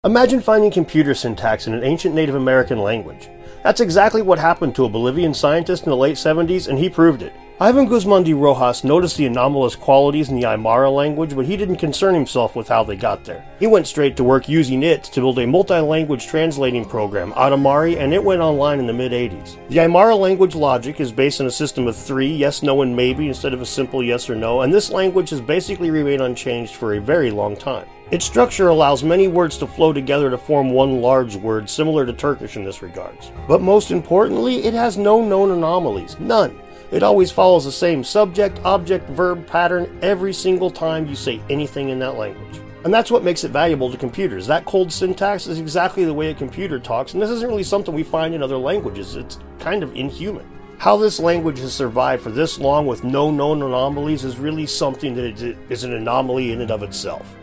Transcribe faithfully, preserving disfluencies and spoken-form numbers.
Imagine finding computer syntax in an ancient Native American language. That's exactly what happened to a Bolivian scientist in the late seventies, and he proved it. Ivan Guzman de Rojas noticed the anomalous qualities in the Aymara language, but he didn't concern himself with how they got there. He went straight to work using it to build a multi-language translating program, Atamari, and it went online in the mid eighties. The Aymara language logic is based on a system of three, yes, no, and maybe, instead of a simple yes or no, and this language has basically remained unchanged for a very long time. Its structure allows many words to flow together to form one large word, similar to Turkish in this regards. But most importantly, it has no known anomalies. None. It always follows the same subject, object, verb pattern every single time you say anything in that language. And that's what makes it valuable to computers. That cold syntax is exactly the way a computer talks, and this isn't really something we find in other languages. It's kind of inhuman. How this language has survived for this long with no known anomalies is really something that is an anomaly in and of itself.